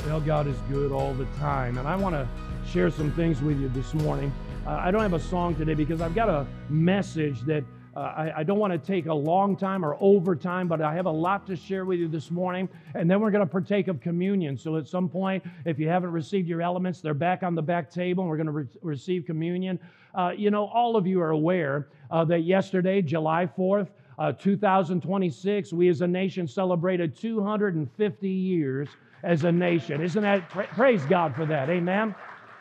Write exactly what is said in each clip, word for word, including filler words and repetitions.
Well, God is good all the time, and I want to share some things with you this morning. Uh, I don't have a song today because I've got a message that uh, I, I don't want to take a long time or overtime, but I have a lot to share with you this morning, and then we're going to partake of communion. So at some point, if you haven't received your elements, they're back on the back table, and we're going to re- receive communion. Uh, you know, all of you are aware uh, that yesterday, July fourth, uh, two thousand twenty-six, we as a nation celebrated two hundred fifty years as a nation. Isn't that, pra- praise God for that, amen?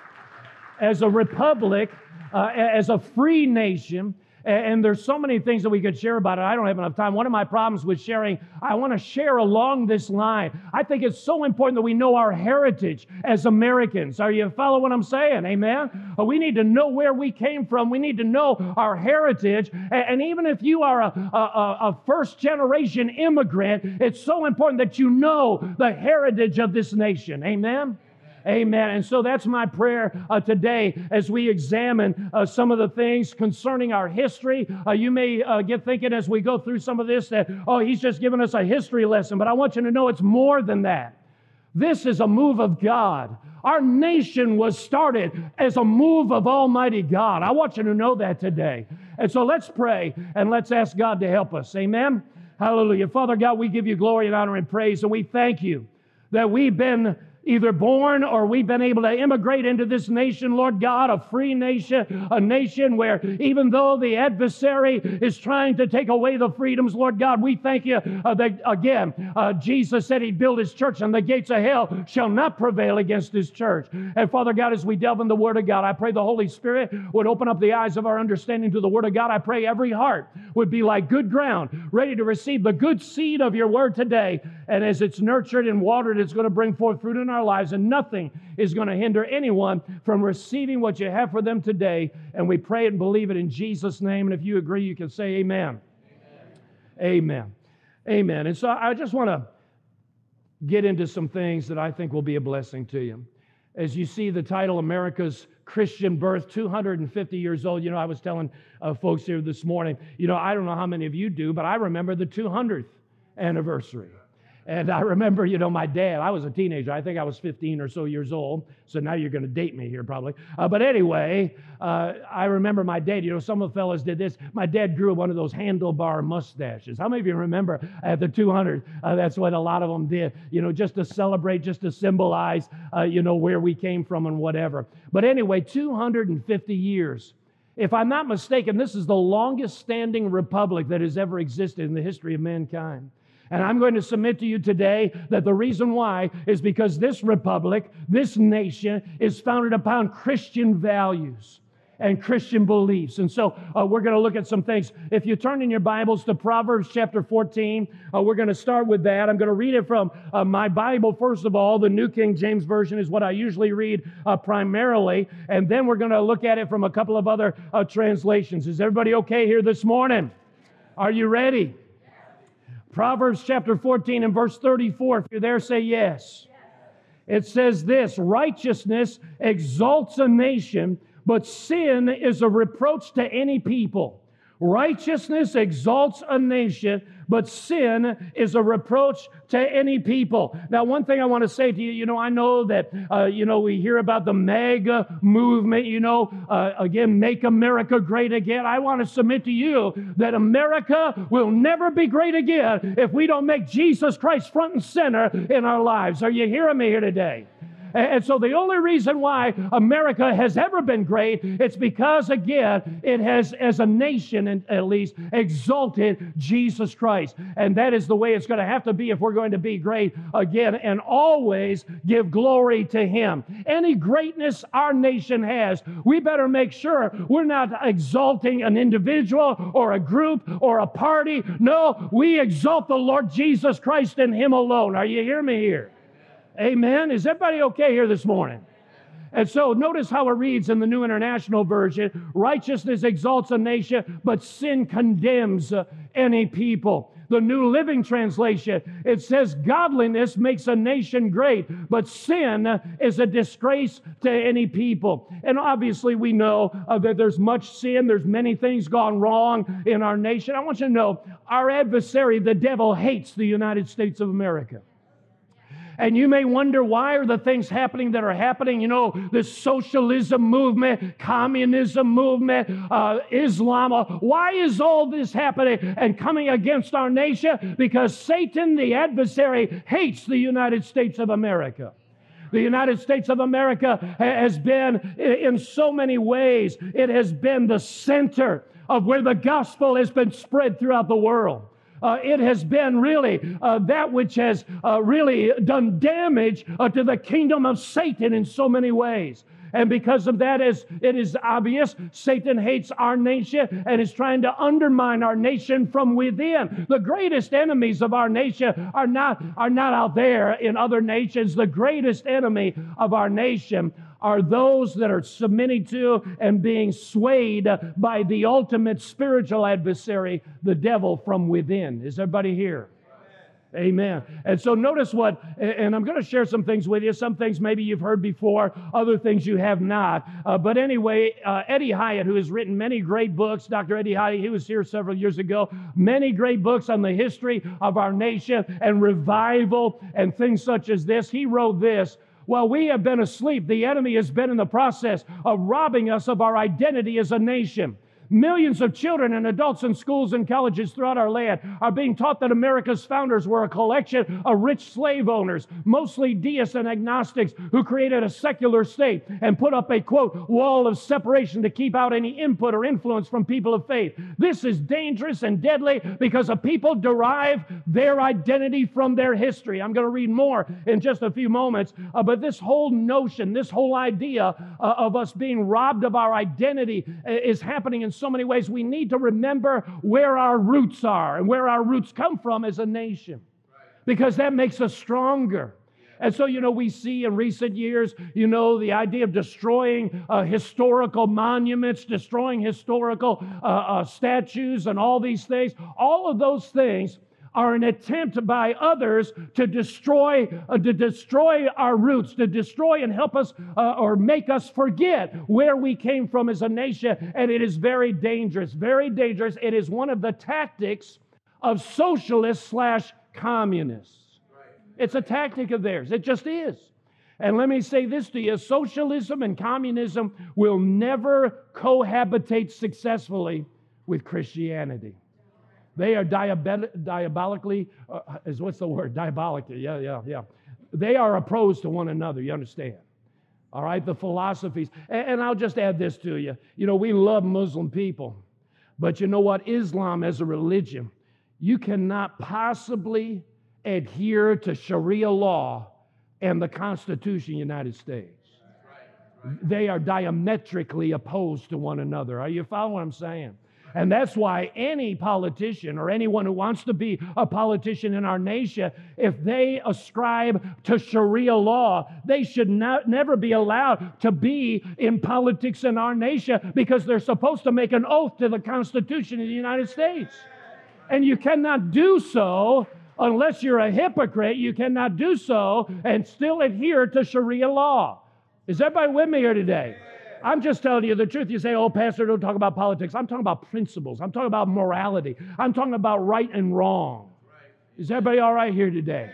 As a republic, uh, as a free nation, and there's so many things that we could share about it. I don't have enough time. One of my problems with sharing, I want to share along this line. I think it's so important that we know our heritage as Americans. Are you following what I'm saying? Amen? We need to know where we came from. We need to know our heritage. And even if you are a, a, a first-generation immigrant, it's so important that you know the heritage of this nation. Amen? Amen. And so that's my prayer uh, today as we examine uh, some of the things concerning our history. Uh, you may uh, get thinking as we go through some of this that, oh, he's just giving us a history lesson. But I want you to know it's more than that. This is a move of God. Our nation was started as a move of Almighty God. I want you to know that today. And so let's pray and let's ask God to help us. Amen. Hallelujah. Father God, we give you glory and honor and praise, and we thank you that we've been either born or we've been able to immigrate into this nation, Lord God, a free nation, a nation where even though the adversary is trying to take away the freedoms, Lord God, we thank you uh, that, again, uh, Jesus said he'd build his church and the gates of hell shall not prevail against his church. And Father God, as we delve in the Word of God, I pray the Holy Spirit would open up the eyes of our understanding to the Word of God. I pray every heart would be like good ground, ready to receive the good seed of your Word today. And as it's nurtured and watered, it's going to bring forth fruit in our lives, and nothing is going to hinder anyone from receiving what you have for them today. And we pray it and believe it in Jesus' name. And if you agree, you can say amen. Amen. Amen. Amen. And so I just want to get into some things that I think will be a blessing to you. As you see the title, America's Christian Birth, two hundred fifty years old. You know, I was telling uh, folks here this morning, you know, I don't know how many of you do, but I remember the two hundredth anniversary. And I remember, you know, my dad, I was a teenager. I think I was fifteen or so years old. So now you're going to date me here probably. Uh, but anyway, uh, I remember my dad, you know, some of the fellas did this. My dad grew one of those handlebar mustaches. How many of you remember at the two hundred? Uh, that's what a lot of them did, you know, just to celebrate, just to symbolize, uh, you know, where we came from and whatever. But anyway, two hundred fifty years. If I'm not mistaken, this is the longest standing republic that has ever existed in the history of mankind. And I'm going to submit to you today that the reason why is because this republic, this nation, is founded upon Christian values and Christian beliefs. And so uh, we're going to look at some things. If you turn in your Bibles to Proverbs chapter fourteen, uh, we're going to start with that. I'm going to read it from uh, my Bible, first of all. The New King James Version is what I usually read uh, primarily. And then we're going to look at it from a couple of other uh, translations. Is everybody okay here this morning? Are you ready? Proverbs chapter fourteen and verse thirty-four. If you're there, say yes. It says this: righteousness exalts a nation, but sin is a reproach to any people. Righteousness exalts a nation, but sin is a reproach to any people. Now, one thing I want to say to you, you know, I know that, uh, you know, we hear about the MAGA movement, you know, uh, again, make America great again. I want to submit to you that America will never be great again if we don't make Jesus Christ front and center in our lives. Are you hearing me here today? And so the only reason why America has ever been great, it's because, again, it has, as a nation at least, exalted Jesus Christ. And that is the way it's going to have to be if we're going to be great again, and always give glory to Him. Any greatness our nation has, we better make sure we're not exalting an individual or a group or a party. No, we exalt the Lord Jesus Christ and Him alone. Are you hearing me here? Amen. Is everybody okay here this morning? And so notice how it reads in the New International Version: righteousness exalts a nation, but sin condemns uh, any people. The New Living Translation, it says godliness makes a nation great, but sin is a disgrace to any people. And obviously we know uh, that there's much sin, there's many things gone wrong in our nation. I want you to know our adversary, the devil, hates the United States of America. And you may wonder, why are the things happening that are happening? You know, the socialism movement, communism movement, uh, Islam. Why is all this happening and coming against our nation? Because Satan, the adversary, hates the United States of America. The United States of America has been, in so many ways, it has been the center of where the gospel has been spread throughout the world. Uh, it has been really uh, that which has uh, really done damage uh, to the kingdom of Satan in so many ways. And because of that, as it is obvious, Satan hates our nation and is trying to undermine our nation from within. The greatest enemies of our nation are not, are not out there in other nations. The greatest enemy of our nation are those that are submitting to and being swayed by the ultimate spiritual adversary, the devil from within. Is everybody here? Amen. And so notice what, and I'm going to share some things with you. Some things maybe you've heard before, other things you have not. Uh, but anyway, uh, Eddie Hyatt, who has written many great books, Doctor Eddie Hyatt, he was here several years ago, many great books on the history of our nation and revival and things such as this. He wrote this: while we have been asleep, the enemy has been in the process of robbing us of our identity as a nation. Millions of children and adults in schools and colleges throughout our land are being taught that America's founders were a collection of rich slave owners, mostly deists and agnostics, who created a secular state and put up a, quote, wall of separation to keep out any input or influence from people of faith. This is dangerous and deadly because a people derive their identity from their history. I'm going to read more in just a few moments, uh, but this whole notion, this whole idea uh, of us being robbed of our identity uh, is happening in so many ways. We need to remember where our roots are and where our roots come from as a nation, because that makes us stronger. And so, you know, we see in recent years, you know, the idea of destroying uh, historical monuments, destroying historical uh, uh, statues and all these things. All of those things are an attempt by others to destroy uh, to destroy our roots, to destroy and help us uh, or make us forget where we came from as a nation. And it is very dangerous, very dangerous. It is one of the tactics of socialists slash communists. It's a tactic of theirs. It just is. And let me say this to you: socialism and communism will never cohabitate successfully with Christianity. They are diabet- diabolically, uh, is what's the word? Diabolically, yeah, yeah, yeah. They are opposed to one another, you understand? All right, the philosophies. And, and I'll just add this to you. You know, we love Muslim people, but you know what? Islam as a religion, you cannot possibly adhere to Sharia law and the Constitution of the United States. They are diametrically opposed to one another. Are you following what I'm saying? And that's why any politician or anyone who wants to be a politician in our nation, if they ascribe to Sharia law, they should not, never be allowed to be in politics in our nation, because they're supposed to make an oath to the Constitution of the United States. And you cannot do so unless you're a hypocrite. You cannot do so and still adhere to Sharia law. Is everybody with me here today? I'm just telling you the truth. You say, oh, Pastor, don't talk about politics. I'm talking about principles. I'm talking about morality. I'm talking about right and wrong. Is everybody all right here today?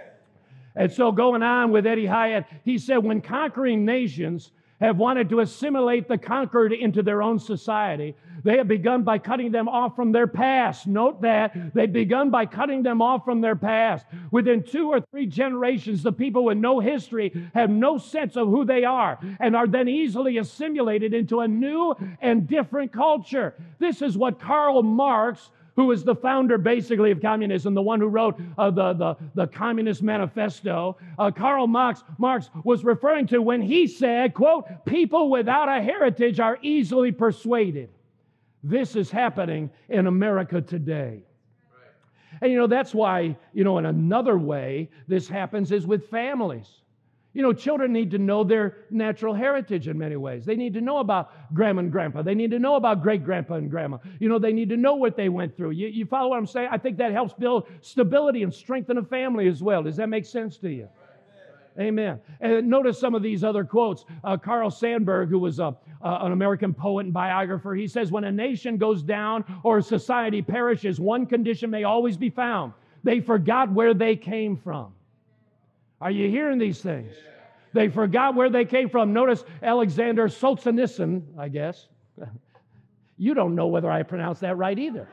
And so going on with Eddie Hyatt, he said, when conquering nations have wanted to assimilate the conquered into their own society, they have begun by cutting them off from their past. Note that. They've begun by cutting them off from their past. Within two or three generations, the people with no history have no sense of who they are and are then easily assimilated into a new and different culture. This is what Karl Marx, who is the founder basically of communism, the one who wrote uh, the, the, the Communist Manifesto, uh, Karl Marx, Marx was referring to when he said, quote, people without a heritage are easily persuaded. This is happening in America today. And you know, that's why, you know, in another way this happens is with families. You know, children need to know their natural heritage in many ways. They need to know about grandma and grandpa. They need to know about great-grandpa and grandma. You know, they need to know what they went through. You, you follow what I'm saying? I think that helps build stability and strengthen a family as well. Does that make sense to you? Amen. And notice some of these other quotes. Uh, Carl Sandburg, who was a, uh, an American poet and biographer, he says, when a nation goes down or a society perishes, one condition may always be found. They forgot where they came from. Are you hearing these things? They forgot where they came from. Notice Alexander Solzhenitsyn, I guess. You don't know whether I pronounced that right either.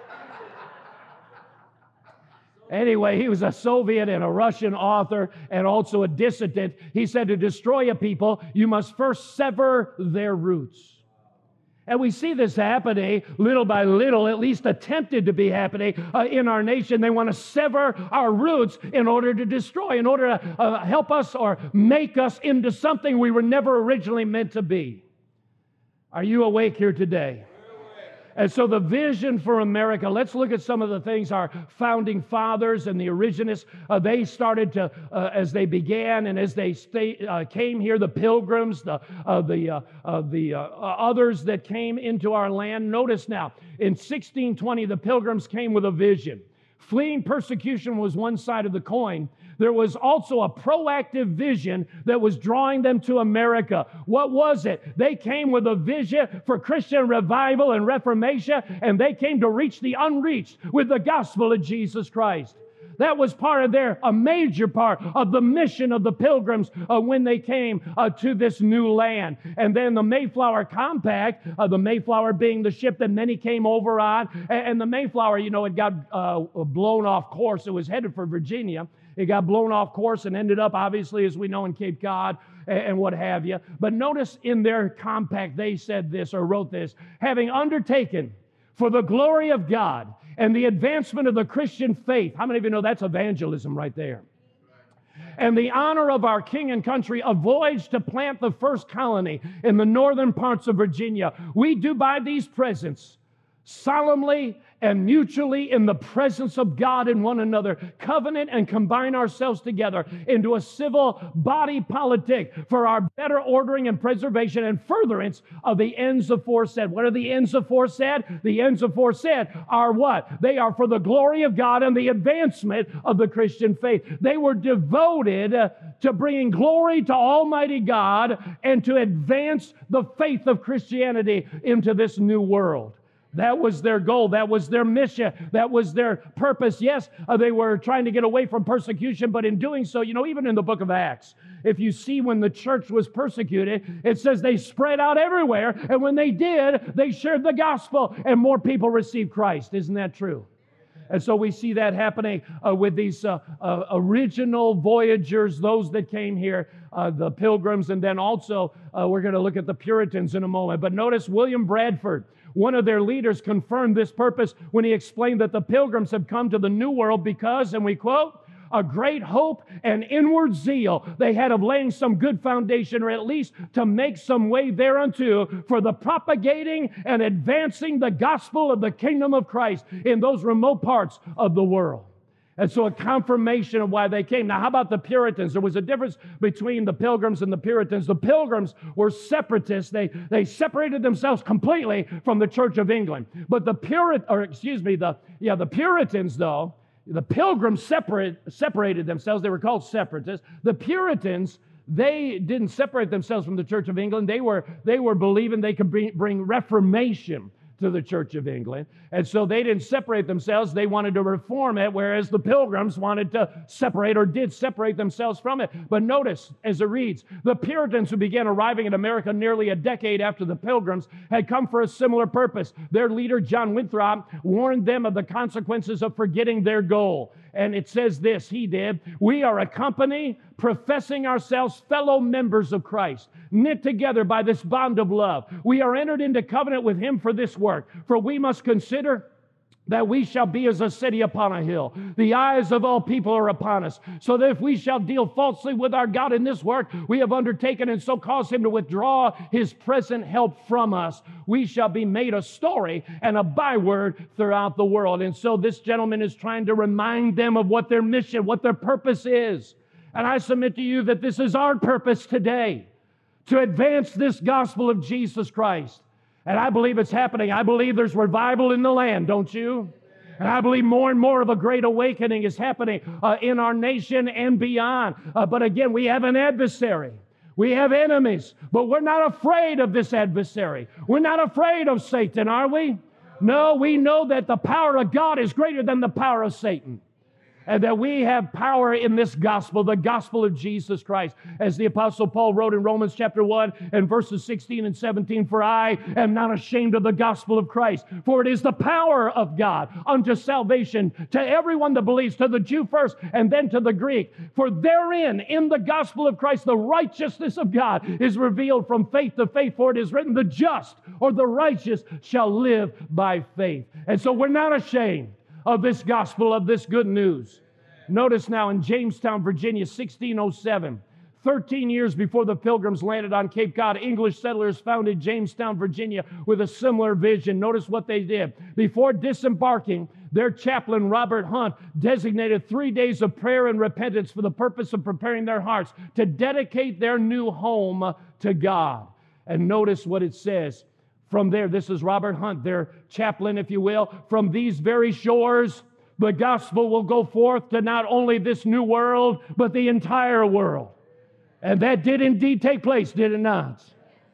Anyway, he was a Soviet and a Russian author and also a dissident. He said to destroy a people, you must first sever their roots. And we see this happening little by little, at least attempted to be happening uh, in our nation. They want to sever our roots in order to destroy, in order to uh, help us or make us into something we were never originally meant to be. Are you awake here today? And so the vision for America, let's look at some of the things our founding fathers and the originalists, uh, they started to, uh, as they began and as they stay, uh, came here, the pilgrims, the, uh, the, uh, uh, the uh, others that came into our land. Notice now, in sixteen twenty, the pilgrims came with a vision. Fleeing persecution was one side of the coin. There was also a proactive vision that was drawing them to America. What was it? They came with a vision for Christian revival and reformation, and they came to reach the unreached with the gospel of Jesus Christ. That was part of their, a major part of the mission of the pilgrims uh, when they came uh, to this new land. And then the Mayflower Compact, uh, the Mayflower being the ship that many came over on, and, and the Mayflower, you know, it got uh, blown off course. It was headed for Virginia. It got blown off course and ended up, obviously, as we know, in Cape Cod and, and what have you. But notice in their compact, they said this or wrote this, having undertaken for the glory of God and the advancement of the Christian faith. How many of you know that's evangelism right there? And the honor of our king and country, a voyage to plant the first colony in the northern parts of Virginia. We do by these presents solemnly and mutually in the presence of God and one another, covenant and combine ourselves together into a civil body politic for our better ordering and preservation and furtherance of the ends aforesaid. What are the ends aforesaid? The ends aforesaid are what? They are for the glory of God and the advancement of the Christian faith. They were devoted uh, to bringing glory to Almighty God and to advance the faith of Christianity into this new world. That was their goal. That was their mission. That was their purpose. Yes, uh, they were trying to get away from persecution, but in doing so, you know, even in the book of Acts, if you see when the church was persecuted, it says they spread out everywhere, and when they did, they shared the gospel, and more people received Christ. Isn't that true? And so we see that happening uh, with these uh, uh, original voyagers, those that came here, uh, the pilgrims, and then also uh, we're going to look at the Puritans in a moment. But notice William Bradford, one of their leaders, confirmed this purpose when he explained that the pilgrims have come to the New World because, and we quote, a great hope and inward zeal they had of laying some good foundation, or at least to make some way thereunto for the propagating and advancing the gospel of the kingdom of Christ in those remote parts of the world. And so a confirmation of why they came. Now, how about the Puritans? There was a difference between the Pilgrims and the Puritans. The Pilgrims were separatists. They, they separated themselves completely from the Church of England. But the Purit, or excuse me, the yeah, the Puritans, though, the Pilgrims separate, separated themselves. They were called separatists. The Puritans, they didn't separate themselves from the Church of England. They were, they were believing they could bring, bring reformation to the Church of England. And so they didn't separate themselves. They wanted to reform it, whereas the Pilgrims wanted to separate or did separate themselves from it. But notice, as it reads, the Puritans who began arriving in America nearly a decade after the Pilgrims had come for a similar purpose. Their leader, John Winthrop, warned them of the consequences of forgetting their goal. And it says this, he did, we are a company professing ourselves fellow members of Christ, knit together by this bond of love. We are entered into covenant with him for this work, for we must consider that we shall be as a city upon a hill. The eyes of all people are upon us, so that if we shall deal falsely with our God in this work we have undertaken, and so cause him to withdraw his present help from us, we shall be made a story and a byword throughout the world. And so this gentleman is trying to remind them of what their mission, what their purpose is. And I submit to you that this is our purpose today, to advance this gospel of Jesus Christ. And I believe it's happening. I believe there's revival in the land, don't you? And I believe more and more of a great awakening is happening uh, in our nation and beyond. Uh, but again, we have an adversary. We have enemies, but we're not afraid of this adversary. We're not afraid of Satan, are we? No, we know that the power of God is greater than the power of Satan. And that we have power in this gospel, the gospel of Jesus Christ. As the Apostle Paul wrote in Romans chapter one and verses sixteen and seventeen, "For I am not ashamed of the gospel of Christ, for it is the power of God unto salvation to everyone that believes, to the Jew first and then to the Greek. For therein, in the gospel of Christ, the righteousness of God is revealed from faith to faith. For it is written, the just or the righteous shall live by faith." And so we're not ashamed of this gospel, of this good news. Notice now in Jamestown, Virginia, sixteen oh seven, thirteen years before the Pilgrims landed on Cape Cod, English settlers founded Jamestown, Virginia with a similar vision. Notice what they did. Before disembarking, their chaplain, Robert Hunt, designated three days of prayer and repentance for the purpose of preparing their hearts to dedicate their new home to God. And notice what it says. From there, this is Robert Hunt, their chaplain, if you will. "From these very shores, the gospel will go forth to not only this new world, but the entire world." And that did indeed take place, did it not?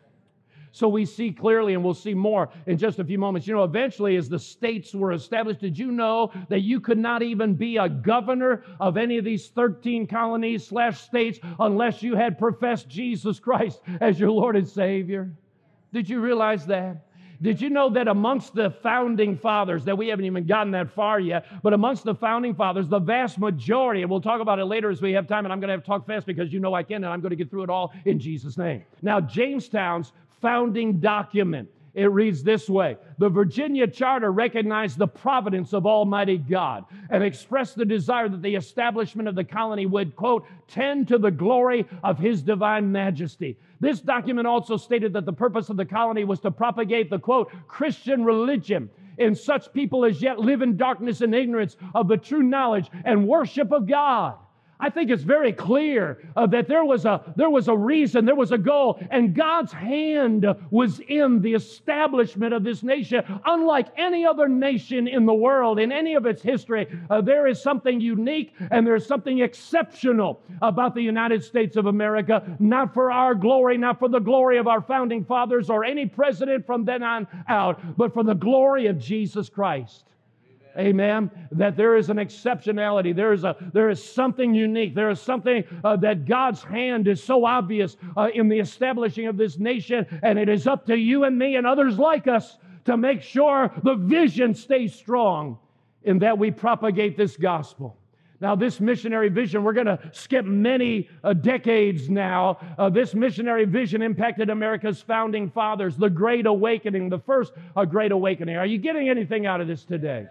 So we see clearly, and we'll see more in just a few moments. You know, eventually as the states were established, did you know that you could not even be a governor of any of these thirteen colonies slash states unless you had professed Jesus Christ as your Lord and Savior? Did you realize that? Did you know that amongst the founding fathers, that we haven't even gotten that far yet, but amongst the founding fathers, the vast majority, and we'll talk about it later as we have time, and I'm going to have to talk fast because you know I can, and I'm going to get through it all in Jesus' name. Now, Jamestown's founding document, it reads this way: "The Virginia Charter recognized the providence of Almighty God and expressed the desire that the establishment of the colony would, quote, tend to the glory of His divine majesty. This document also stated that the purpose of the colony was to propagate the, quote, Christian religion in such people as yet live in darkness and ignorance of the true knowledge and worship of God." I think it's very clear uh, that there was a there was a reason, there was a goal, and God's hand was in the establishment of this nation. Unlike any other nation in the world, in any of its history, uh, there is something unique and there's something exceptional about the United States of America, not for our glory, not for the glory of our founding fathers or any president from then on out, but for the glory of Jesus Christ. Amen. That there is an exceptionality. There is a there is something unique. There is something uh, that God's hand is so obvious uh, in the establishing of this nation, and it is up to you and me and others like us to make sure the vision stays strong in that we propagate this gospel. Now, this missionary vision, we're going to skip many uh, decades now. Uh, this missionary vision impacted America's founding fathers, the Great Awakening, the first uh, Great Awakening. Are you getting anything out of this today?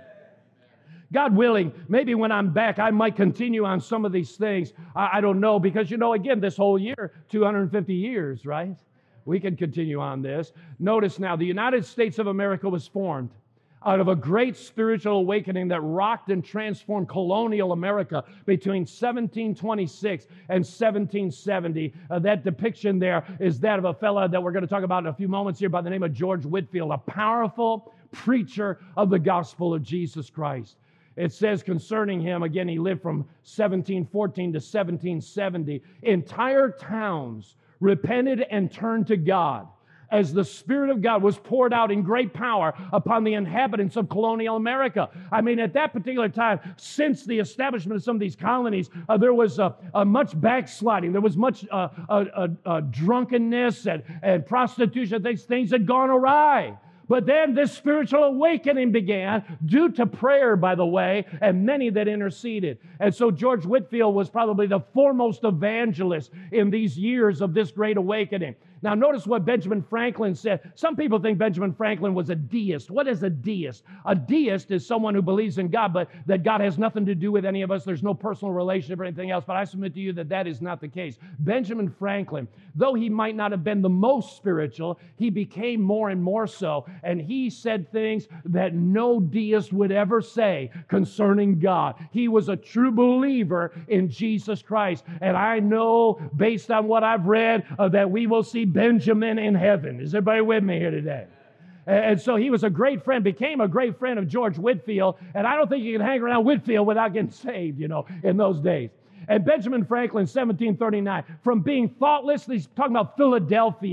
God willing, maybe when I'm back, I might continue on some of these things. I, I don't know, because, you know, again, this whole year, two hundred fifty years, right? We can continue on this. Notice now, the United States of America was formed out of a great spiritual awakening that rocked and transformed colonial America between seventeen twenty-six and seventeen seventy. Uh, that depiction there is that of a fella that we're going to talk about in a few moments here by the name of George Whitefield, a powerful preacher of the gospel of Jesus Christ. It says concerning him, again, he lived from seventeen fourteen to seventeen seventy. Entire towns repented and turned to God as the Spirit of God was poured out in great power upon the inhabitants of colonial America. I mean, at that particular time, since the establishment of some of these colonies, uh, there was uh, uh, much backsliding. There was much uh, uh, uh, uh, drunkenness and, and prostitution. These things had gone awry. But then this spiritual awakening began due to prayer, by the way, and many that interceded. And so George Whitefield was probably the foremost evangelist in these years of this great awakening. Now, notice what Benjamin Franklin said. Some people think Benjamin Franklin was a deist. What is a deist? A deist is someone who believes in God, but that God has nothing to do with any of us. There's no personal relationship or anything else. But I submit to you that that is not the case. Benjamin Franklin, though he might not have been the most spiritual, he became more and more so. And he said things that no deist would ever say concerning God. He was a true believer in Jesus Christ. And I know, based on what I've read, uh, that we will see Benjamin in heaven. Is everybody with me here today? And so he was a great friend, became a great friend of George Whitefield. And I don't think you can hang around Whitefield without getting saved, you know, in those days. And Benjamin Franklin, seventeen thirty-nine, from being thoughtless, he's talking about Philadelphia,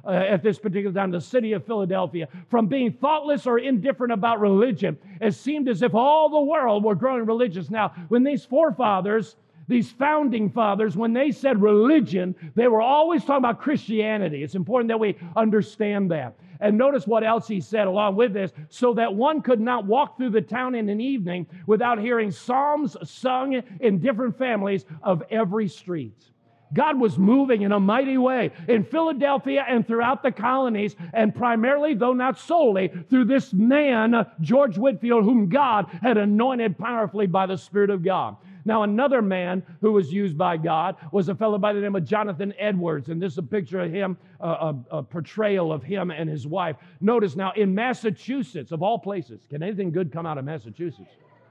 uh, at this particular time, the city of Philadelphia, from being thoughtless or indifferent about religion. It seemed as if all the world were growing religious. Now, when these forefathers, these founding fathers, when they said religion, they were always talking about Christianity. It's important that we understand that. And notice what else he said along with this, so that one could not walk through the town in an evening without hearing psalms sung in different families of every street. God was moving in a mighty way in Philadelphia and throughout the colonies, and primarily, though not solely, through this man, George Whitefield, whom God had anointed powerfully by the Spirit of God. Now, another man who was used by God was a fellow by the name of Jonathan Edwards, and this is a picture of him, uh, a, a portrayal of him and his wife. Notice now, in Massachusetts, of all places, can anything good come out of Massachusetts?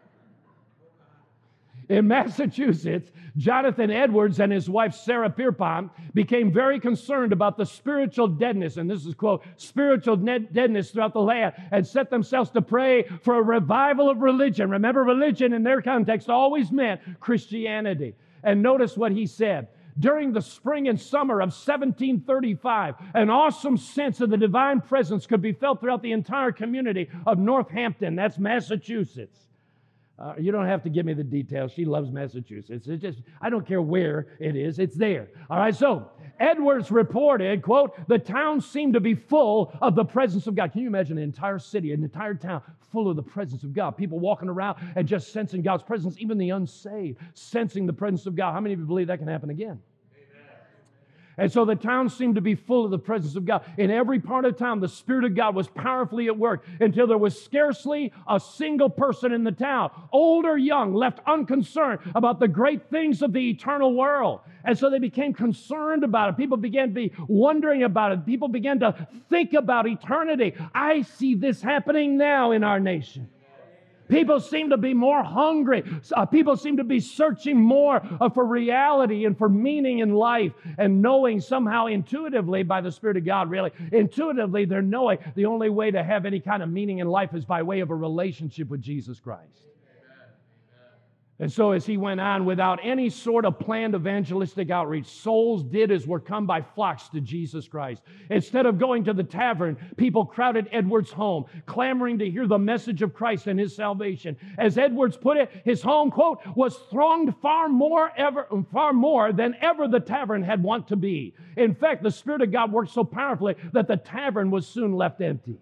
In Massachusetts, Jonathan Edwards and his wife, Sarah Pierpont, became very concerned about the spiritual deadness, and this is, quote, spiritual deadness throughout the land, and set themselves to pray for a revival of religion. Remember, religion in their context always meant Christianity. And notice what he said. During the spring and summer of seventeen thirty-five, an awesome sense of the divine presence could be felt throughout the entire community of Northampton, that's Massachusetts. Uh, you don't have to give me the details. She loves Massachusetts. It's just, I don't care where it is. It's there. All right, so Edwards reported, quote, the town seemed to be full of the presence of God. Can you imagine an entire city, an entire town full of the presence of God? People walking around and just sensing God's presence, even the unsaved, sensing the presence of God. How many of you believe that can happen again? And so the town seemed to be full of the presence of God. In every part of town, the Spirit of God was powerfully at work until there was scarcely a single person in the town, old or young, left unconcerned about the great things of the eternal world. And so they became concerned about it. People began to be wondering about it. People began to think about eternity. I see this happening now in our nation. People seem to be more hungry. Uh, people seem to be searching more uh, for reality and for meaning in life, and knowing somehow intuitively by the Spirit of God, really, intuitively they're knowing the only way to have any kind of meaning in life is by way of a relationship with Jesus Christ. And so as he went on, without any sort of planned evangelistic outreach, souls did as were come by flocks to Jesus Christ. Instead of going to the tavern, people crowded Edwards' home, clamoring to hear the message of Christ and his salvation. As Edwards put it, his home, quote, was thronged far more ever, far more than ever the tavern had wont to be. In fact, the Spirit of God worked so powerfully that the tavern was soon left empty.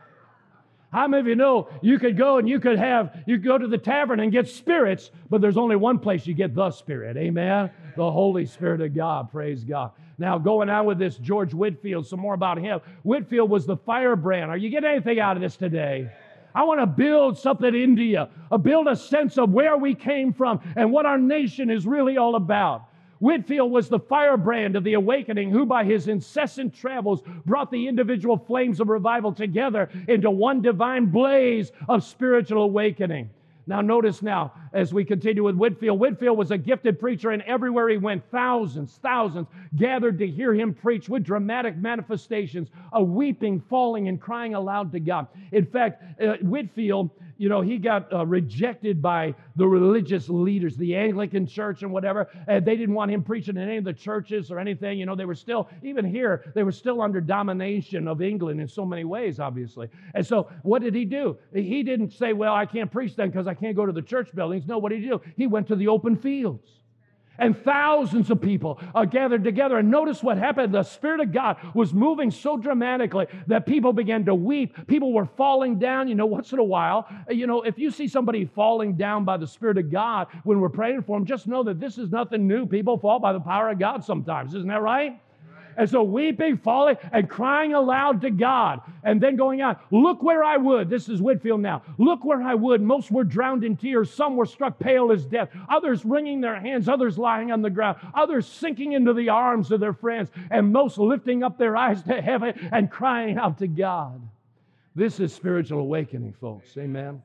How many of you know you could go and you could have, you could go to the tavern and get spirits, but there's only one place you get the Spirit, amen? The Holy Spirit of God, praise God. Now, going on with this, George Whitefield, some more about him. Whitefield was the firebrand. Are you getting anything out of this today? I want to build something into you, uh, build a sense of where we came from and what our nation is really all about. Whitefield was the firebrand of the awakening, who by his incessant travels brought the individual flames of revival together into one divine blaze of spiritual awakening. Now notice now, as we continue with Whitefield, Whitefield was a gifted preacher, and everywhere he went, thousands, thousands gathered to hear him preach with dramatic manifestations of weeping, falling, and crying aloud to God. In fact, uh, Whitefield, you know, he got uh, rejected by the religious leaders, the Anglican church and whatever, and they didn't want him preaching in any of the churches or anything. You know, they were still, even here, they were still under domination of England in so many ways, obviously. And so what did he do? He didn't say, well, I can't preach then because I can't go to the church buildings. No, what did he do? He went to the open fields. And thousands of people are gathered together. And notice what happened. The Spirit of God was moving so dramatically that people began to weep. People were falling down. You know, once in a while, you know, if you see somebody falling down by the Spirit of God when we're praying for them, just know that this is nothing new. People fall by the power of God sometimes. Isn't that right? And so weeping, falling, and crying aloud to God. And then going on, look where I would. This is Whitefield now. Look where I would. Most were drowned in tears. Some were struck pale as death. Others wringing their hands. Others lying on the ground. Others sinking into the arms of their friends. And most lifting up their eyes to heaven and crying out to God. This is spiritual awakening, folks. Amen.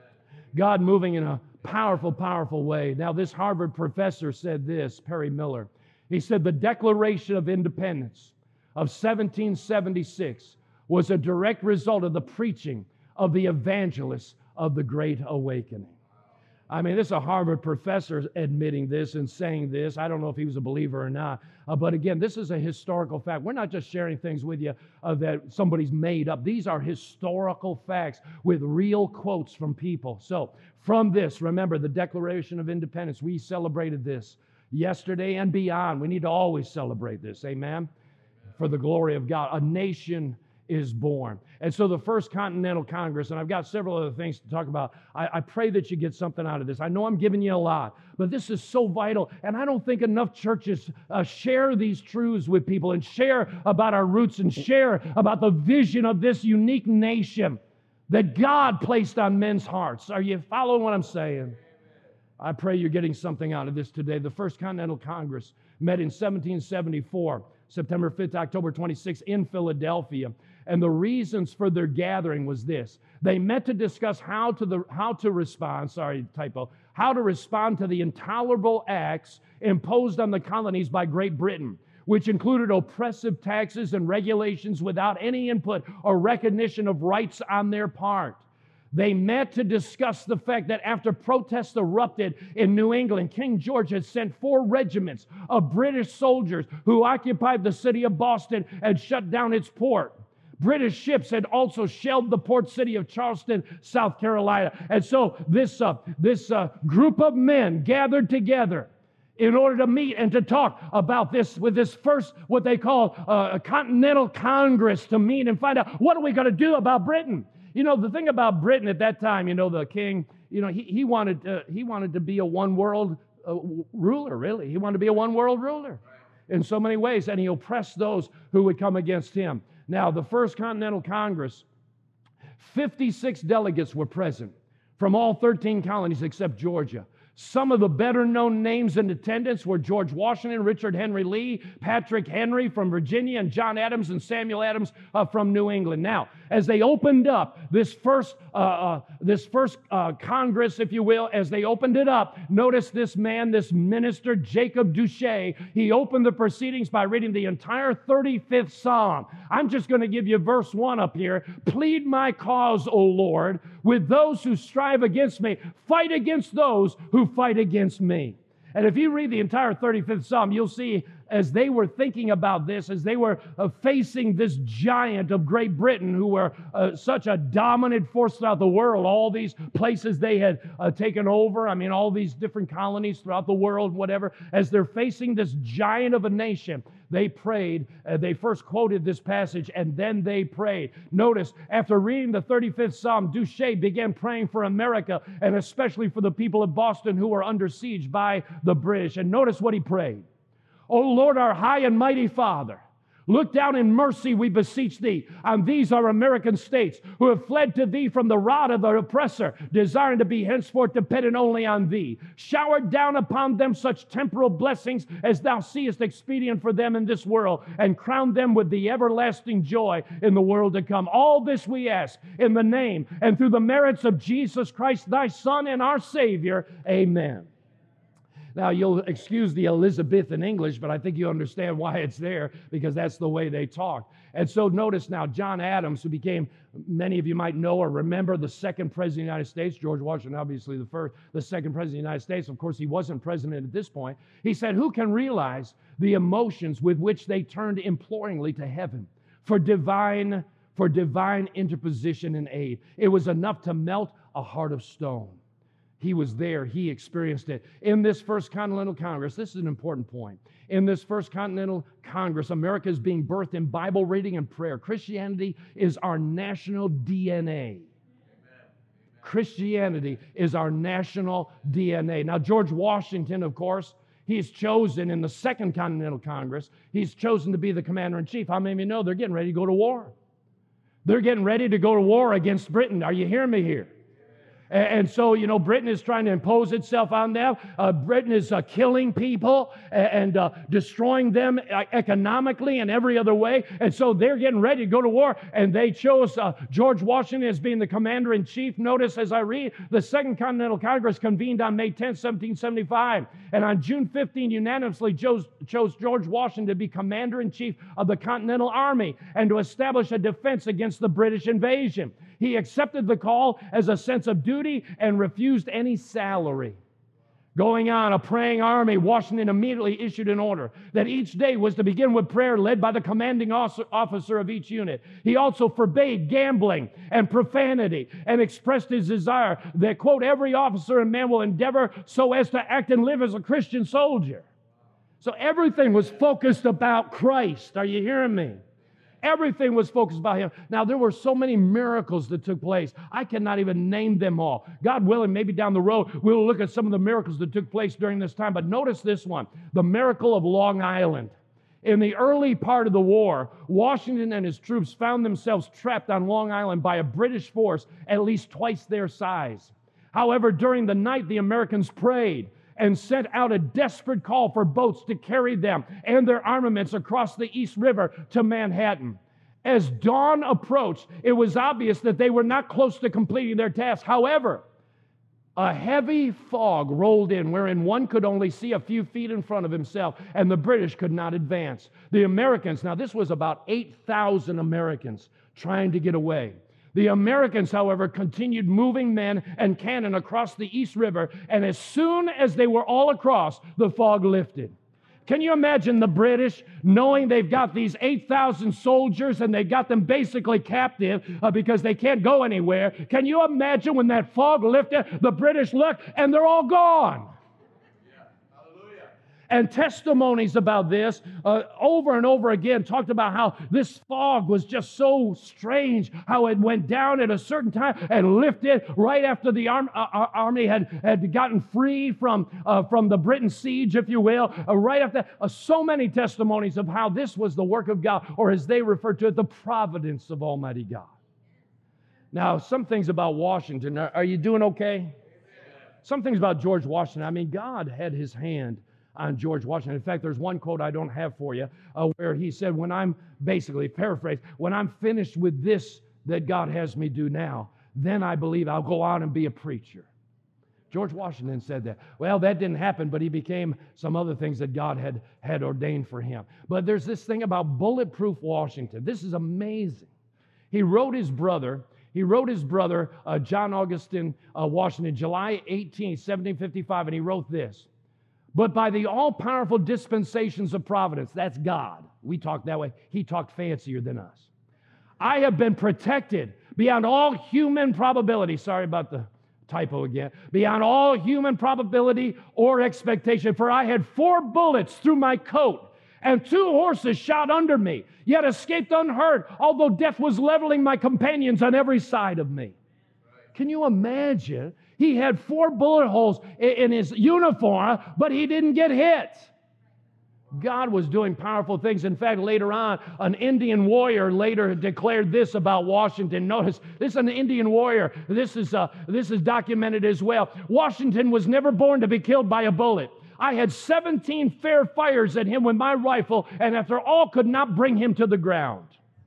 God moving in a powerful, powerful way. Now, this Harvard professor said this, Perry Miller. He said the Declaration of Independence of seventeen seventy-six was a direct result of the preaching of the evangelists of the Great Awakening. I mean, this is a Harvard professor admitting this and saying this. I don't know if he was a believer or not. Uh, but again, this is a historical fact. We're not just sharing things with you uh, that somebody's made up. These are historical facts with real quotes from people. So from this, remember the Declaration of Independence. We celebrated this yesterday and beyond. We need to always celebrate this. Amen? For the glory of God. A nation is born. And so the First Continental Congress, and I've got several other things to talk about. I, I pray that you get something out of this. I know I'm giving you a lot, but this is so vital. And I don't think enough churches uh, share these truths with people and share about our roots and share about the vision of this unique nation that God placed on men's hearts. Are you following what I'm saying? I pray you're getting something out of this today. The First Continental Congress met in seventeen seventy-four, September fifth, October twenty-sixth in Philadelphia. And the reasons for their gathering was this. They met to discuss how to, the, how to respond, sorry, typo, how to respond to the intolerable acts imposed on the colonies by Great Britain, which included oppressive taxes and regulations without any input or recognition of rights on their part. They met to discuss the fact that after protests erupted in New England, King George had sent four regiments of British soldiers who occupied the city of Boston and shut down its port. British ships had also shelled the port city of Charleston, South Carolina. And so this, uh, this uh, group of men gathered together in order to meet and to talk about this with this first, what they call uh, a Continental Congress, to meet and find out what are we going to do about Britain. You know, the thing about Britain at that time, you know, the king, you know, he, he, wanted, uh, he wanted to be a one-world uh, ruler, really. He wanted to be a one-world ruler in so many ways, and he oppressed those who would come against him. Now, the First Continental Congress, fifty-six delegates were present from all thirteen colonies except Georgia. Some of the better-known names in attendance were George Washington, Richard Henry Lee, Patrick Henry from Virginia, and John Adams and Samuel Adams uh, from New England. Now, as they opened up this first, uh, uh, this first uh, Congress, if you will, as they opened it up, notice this man, this minister, Jacob Duché, he opened the proceedings by reading the entire thirty-fifth Psalm. I'm just going to give you verse one up here. Plead my cause, O Lord, with those who strive against me. Fight against those who fight against me. And if you read the entire thirty-fifth Psalm, you'll see as they were thinking about this, as they were uh, facing this giant of Great Britain, who were uh, such a dominant force throughout the world, all these places they had uh, taken over, I mean, all these different colonies throughout the world, whatever, as they're facing this giant of a nation, they prayed. Uh, they first quoted this passage, and then they prayed. Notice, after reading the thirty-fifth Psalm, Duché began praying for America, and especially for the people of Boston who were under siege by the British. And notice what he prayed. O Lord, our high and mighty Father, look down in mercy, we beseech thee, on these our American states who have fled to thee from the rod of the oppressor, desiring to be henceforth dependent only on thee. Shower down upon them such temporal blessings as thou seest expedient for them in this world, and crown them with the everlasting joy in the world to come. All this we ask in the name and through the merits of Jesus Christ, thy Son and our Savior. Amen. Now, you'll excuse the Elizabethan English, but I think you understand why it's there, because that's the way they talk. And so notice now, John Adams, who became, many of you might know or remember, the second president of the United States, George Washington, obviously the first, the second president of the United States. Of course, he wasn't president at this point. He said, who can realize the emotions with which they turned imploringly to heaven for divine, for divine interposition and aid? It was enough to melt a heart of stone. He was there. He experienced it. In this First Continental Congress, this is an important point. In this First Continental Congress, America is being birthed in Bible reading and prayer. Christianity is our national D N A. Amen. Christianity is our national D N A. Now, George Washington, of course, he's chosen in the Second Continental Congress. He's chosen to be the commander-in-chief. How many of you know they're getting ready to go to war? They're getting ready to go to war against Britain. Are you hearing me here? And so, you know, Britain is trying to impose itself on them. Uh, Britain is uh, killing people and uh, destroying them economically and every other way. And so they're getting ready to go to war. And they chose uh, George Washington as being the commander-in-chief. Notice as I read, the Second Continental Congress convened on May tenth, seventeen seventy-five. And on June fifteenth, unanimously chose, chose George Washington to be commander-in-chief of the Continental Army and to establish a defense against the British invasion. He accepted the call as a sense of duty and refused any salary. Going on, a praying army, Washington immediately issued an order that each day was to begin with prayer led by the commanding officer of each unit. He also forbade gambling and profanity and expressed his desire that, quote, every officer and man will endeavor so as to act and live as a Christian soldier. So everything was focused about Christ. Are you hearing me? Everything was focused about Him. Now, there were so many miracles that took place. I cannot even name them all. God willing, maybe down the road, we'll look at some of the miracles that took place during this time. But notice this one, the miracle of Long Island. In the early part of the war, Washington and his troops found themselves trapped on Long Island by a British force at least twice their size. However, during the night, the Americans prayed and sent out a desperate call for boats to carry them and their armaments across the East River to Manhattan. As dawn approached, it was obvious that they were not close to completing their task. However, a heavy fog rolled in wherein one could only see a few feet in front of himself, and the British could not advance. The Americans, now this was about eight thousand Americans trying to get away. The Americans, however, continued moving men and cannon across the East River, and as soon as they were all across, the fog lifted. Can you imagine the British knowing they've got these eight thousand soldiers and they got them basically captive uh, because they can't go anywhere? Can you imagine when that fog lifted, the British look and they're all gone? And testimonies about this uh, over and over again talked about how this fog was just so strange, how it went down at a certain time and lifted right after the arm, uh, army had, had gotten free from, uh, from the Britain siege, if you will. Uh, right after, uh, so many testimonies of how this was the work of God, or as they refer to it, the providence of Almighty God. Now, some things about Washington. Are, are you doing okay? Some things about George Washington. I mean, God had His hand on George Washington. In fact, there's one quote I don't have for you uh, where he said, when I'm, basically paraphrase, when I'm finished with this that God has me do now, then I believe I'll go out and be a preacher. George Washington said that. Well, that didn't happen, but he became some other things that God had, had ordained for him. But there's this thing about bulletproof Washington. This is amazing. He wrote his brother, He wrote his brother, uh, John Augustine uh, Washington, July eighteenth, seventeen fifty-five, and he wrote this. But by the all-powerful dispensations of providence, that's God. We talk that way. He talked fancier than us. I have been protected beyond all human probability. Sorry about the typo again. Beyond all human probability or expectation. For I had four bullets through my coat and two horses shot under me, yet escaped unhurt, although death was leveling my companions on every side of me. Can you imagine? He had four bullet holes in his uniform, but he didn't get hit. God was doing powerful things. In fact, later on, an Indian warrior later declared this about Washington. Notice, this is an Indian warrior. This is, uh, this is documented as well. Washington was never born to be killed by a bullet. I had seventeen fair fires at him with my rifle, and after all could not bring him to the ground.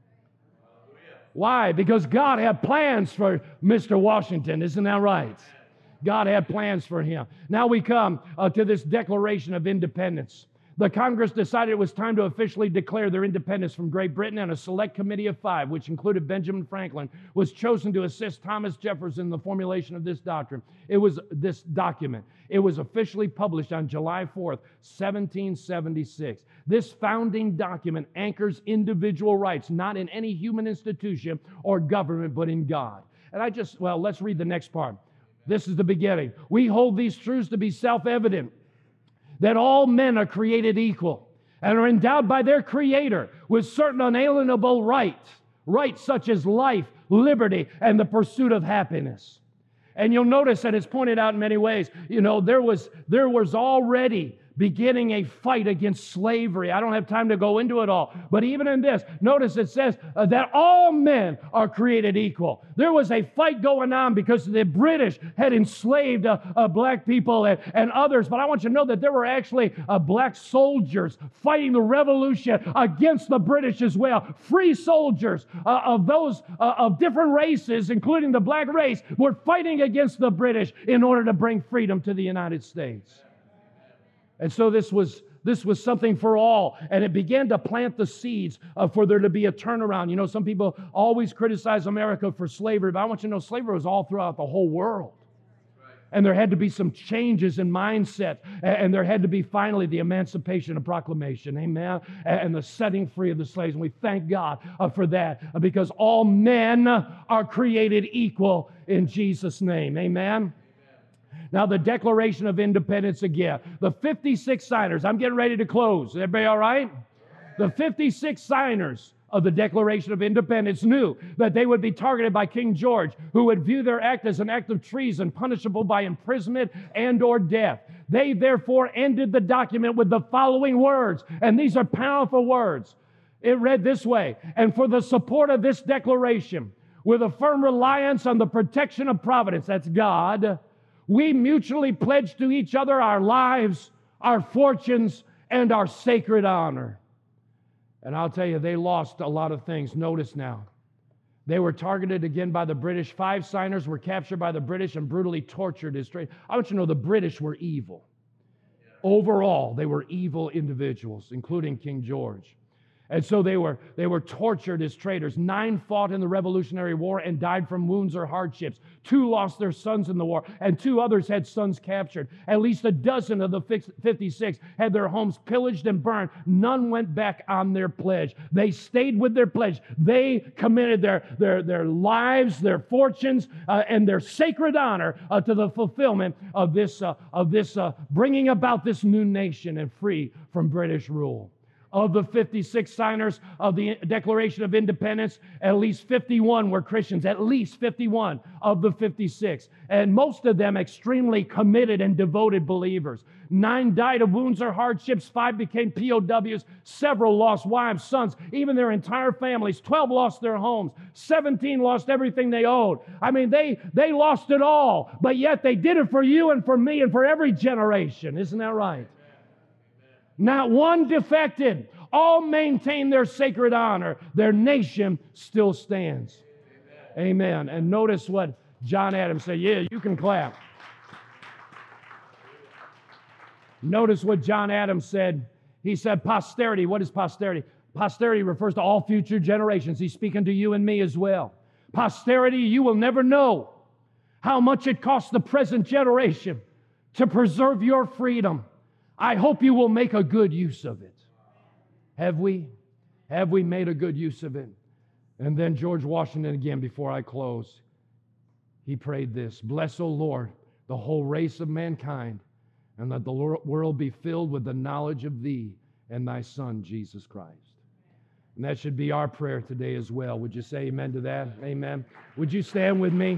Why? Because God had plans for Mister Washington. Isn't that right? God had plans for him. Now we come uh, to this Declaration of Independence. The Congress decided it was time to officially declare their independence from Great Britain, and a select committee of five, which included Benjamin Franklin, was chosen to assist Thomas Jefferson in the formulation of this doctrine. It was this document. It was officially published on July fourth, seventeen seventy-six. This founding document anchors individual rights, not in any human institution or government, but in God. And I just, well, let's read the next part. This is the beginning. We hold these truths to be self-evident, that all men are created equal and are endowed by their Creator with certain unalienable rights, rights such as life, liberty, and the pursuit of happiness. And you'll notice that it's pointed out in many ways. You know, there was, there was already beginning a fight against slavery. I don't have time to go into it all. But even in this, notice it says uh, that all men are created equal. There was a fight going on because the British had enslaved uh, uh, black people and, and others. But I want you to know that there were actually uh, black soldiers fighting the revolution against the British as well. Free soldiers uh, of those uh, of different races, including the black race, were fighting against the British in order to bring freedom to the United States. And so this was this was something for all, and it began to plant the seeds uh, for there to be a turnaround. You know, some people always criticize America for slavery, but I want you to know slavery was all throughout the whole world. And there had to be some changes in mindset. And there had to be finally the emancipation and proclamation. Amen. And the setting free of the slaves. And we thank God for that. Because all men are created equal in Jesus' name. Amen. Now the Declaration of Independence again. The fifty-six signers. I'm getting ready to close. Everybody all right? The fifty-six signers of the Declaration of Independence knew that they would be targeted by King George, who would view their act as an act of treason, punishable by imprisonment and or death. They therefore ended the document with the following words, and these are powerful words. It read this way: and for the support of this declaration, with a firm reliance on the protection of providence, that's God, we mutually pledge to each other our lives, our fortunes, and our sacred honor. And I'll tell you, they lost a lot of things. Notice now. They were targeted again by the British. Five signers were captured by the British and brutally tortured as traitors. I want you to know the British were evil. Overall, they were evil individuals, including King George. And so they were, they were tortured as traitors. Nine fought in the Revolutionary War and died from wounds or hardships. Two lost their sons in the war, and two others had sons captured. At least a dozen of the fifty-six had their homes pillaged and burned. None went back on their pledge. They stayed with their pledge. They committed their, their, their lives, their fortunes, uh, and their sacred honor uh, to the fulfillment of this, uh, of this uh, bringing about this new nation and free from British rule. Of the fifty-six signers of the Declaration of Independence, at least fifty-one were Christians, at least fifty-one of the fifty-six. And most of them extremely committed and devoted believers. Nine died of wounds or hardships. Five became P O Ws. Several lost wives, sons, even their entire families. Twelve lost their homes. Seventeen lost everything they owed. I mean, they, they lost it all, but yet they did it for you and for me and for every generation. Isn't that right? Not one defected. All maintain their sacred honor. Their nation still stands. Amen. Amen. And notice what John Adams said. Yeah, you can clap. Notice what John Adams said. He said, posterity. What is posterity? Posterity refers to all future generations. He's speaking to you and me as well. Posterity, you will never know how much it costs the present generation to preserve your freedom. I hope you will make a good use of it. Have we? Have we made a good use of it? And then George Washington again, before I close, he prayed this: bless, O Lord, the whole race of mankind, and let the world be filled with the knowledge of Thee and Thy Son, Jesus Christ. And that should be our prayer today as well. Would you say amen to that? Amen. Would you stand with me?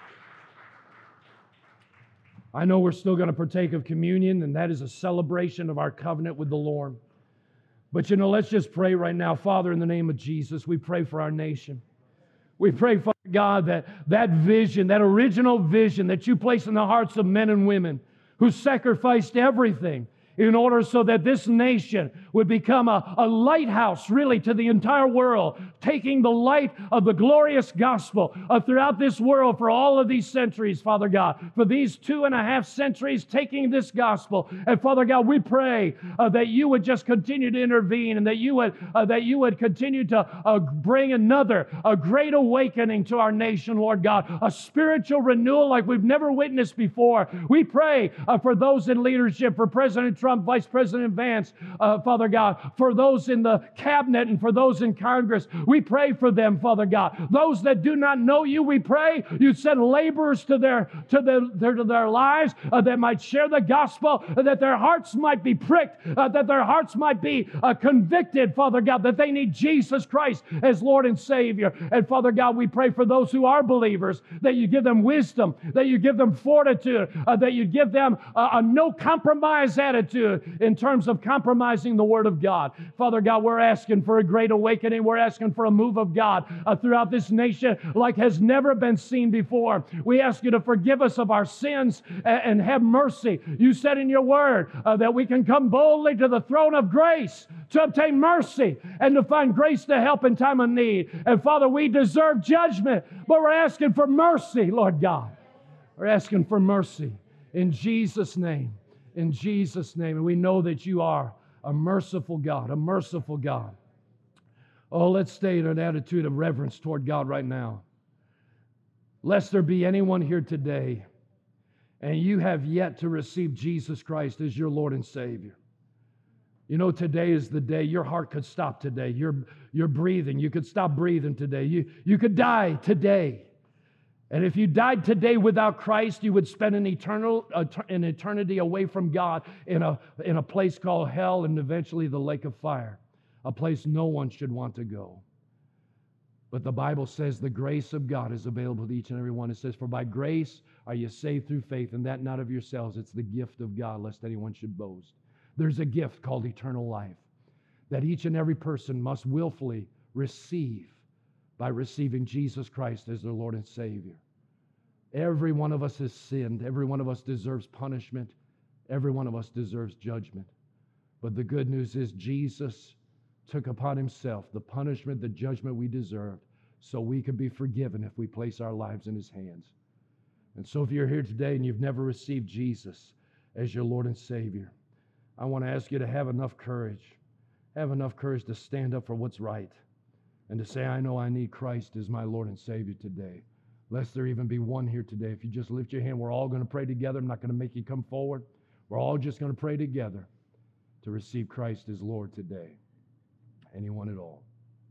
I know we're still going to partake of communion, and that is a celebration of our covenant with the Lord. But you know, let's just pray right now. Father, in the name of Jesus, we pray for our nation. We pray, Father God, that that vision, that original vision that you placed in the hearts of men and women who sacrificed everything in order so that this nation would become a, a lighthouse really to the entire world, taking the light of the glorious gospel uh, throughout this world for all of these centuries, Father God, for these two and a half centuries taking this gospel. And Father God, we pray uh, that you would just continue to intervene, and that you would uh, that you would continue to uh, bring another, a great awakening to our nation, Lord God, a spiritual renewal like we've never witnessed before. We pray uh, for those in leadership, for President Trump, Vice President Vance, uh, Father God, for those in the cabinet and for those in Congress. We pray for them, Father God. Those that do not know you, we pray you send laborers to their to their, their, to their lives uh, that might share the gospel, uh, that their hearts might be pricked, uh, that their hearts might be uh, convicted, Father God, that they need Jesus Christ as Lord and Savior. And Father God, we pray for those who are believers, that you give them wisdom, that you give them fortitude, uh, that you give them uh, a no compromise attitude in terms of compromising the Word of God. Father God, we're asking for a great awakening. We're asking for a move of God uh, throughout this nation like has never been seen before. We ask you to forgive us of our sins and, and have mercy. You said in your Word uh, that we can come boldly to the throne of grace to obtain mercy and to find grace to help in time of need. And Father, we deserve judgment, but we're asking for mercy, Lord God. We're asking for mercy in Jesus' name. In Jesus' name. And we know that you are a merciful God, a merciful God. Oh, let's stay in an attitude of reverence toward God right now. Lest there be anyone here today and you have yet to receive Jesus Christ as your Lord and Savior. You know, today is the day your heart could stop today. You're, you're breathing. You could stop breathing today. You, you could die today. And if you died today without Christ, you would spend an eternal an eternity away from God in a, in a place called hell and eventually the lake of fire, a place no one should want to go. But the Bible says the grace of God is available to each and every one. It says, for by grace are you saved through faith, and that not of yourselves. It's the gift of God, lest anyone should boast. There's a gift called eternal life that each and every person must willfully receive by receiving Jesus Christ as their Lord and Savior. Every one of us has sinned. Every one of us deserves punishment. Every one of us deserves judgment. But the good news is Jesus took upon himself the punishment, the judgment we deserved, so we could be forgiven if we place our lives in his hands. And so if you're here today and you've never received Jesus as your Lord and Savior, I want to ask you to have enough courage, have enough courage to stand up for what's right and to say, I know I need Christ as my Lord and Savior today. Lest there even be one here today. If you just lift your hand, we're all going to pray together. I'm not going to make you come forward. We're all just going to pray together to receive Christ as Lord today. Anyone at all?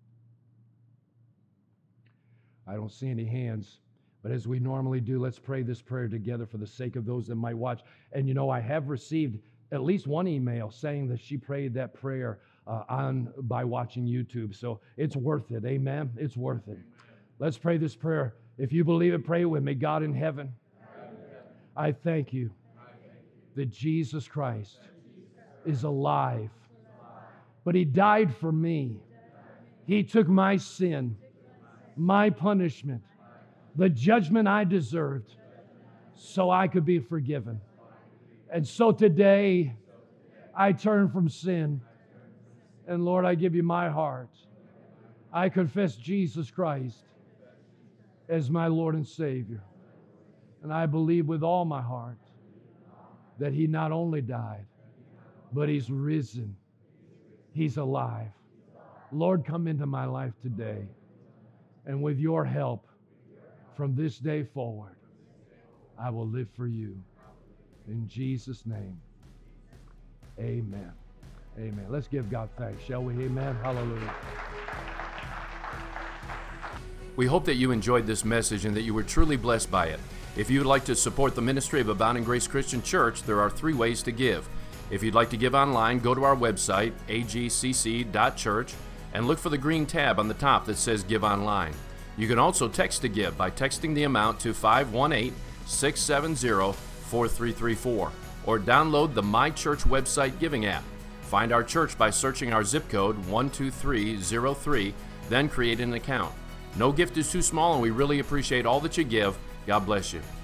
I don't see any hands, but as we normally do, let's pray this prayer together for the sake of those that might watch. And you know, I have received at least one email saying that she prayed that prayer uh, on by watching YouTube. So it's worth it. Amen. It's worth it. Let's pray this prayer. If you believe it, pray with me. God in heaven, I thank you that Jesus Christ is alive. But he died for me. He took my sin, my punishment, the judgment I deserved, so I could be forgiven. And so today, I turn from sin. And Lord, I give you my heart. I confess Jesus Christ as my Lord and Savior. And I believe with all my heart that he not only died, but he's risen. He's alive. Lord, come into my life today. And with your help, from this day forward, I will live for you. In Jesus' name, amen. Amen. Let's give God thanks, shall we? Amen. Hallelujah. We hope that you enjoyed this message and that you were truly blessed by it. If you would like to support the ministry of Abounding Grace Christian Church, there are three ways to give. If you'd like to give online, go to our website, a g c c dot church, and look for the green tab on the top that says Give Online. You can also text to give by texting the amount to five one eight, six seven zero, four three three four, or download the My Church website giving app. Find our church by searching our zip code one two three zero three, then create an account. No gift is too small, and we really appreciate all that you give. God bless you.